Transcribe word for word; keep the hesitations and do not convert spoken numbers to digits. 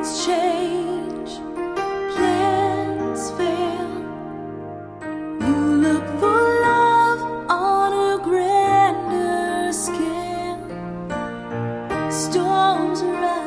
things change, plans fail. You look for love on a grander scale. Storms arise.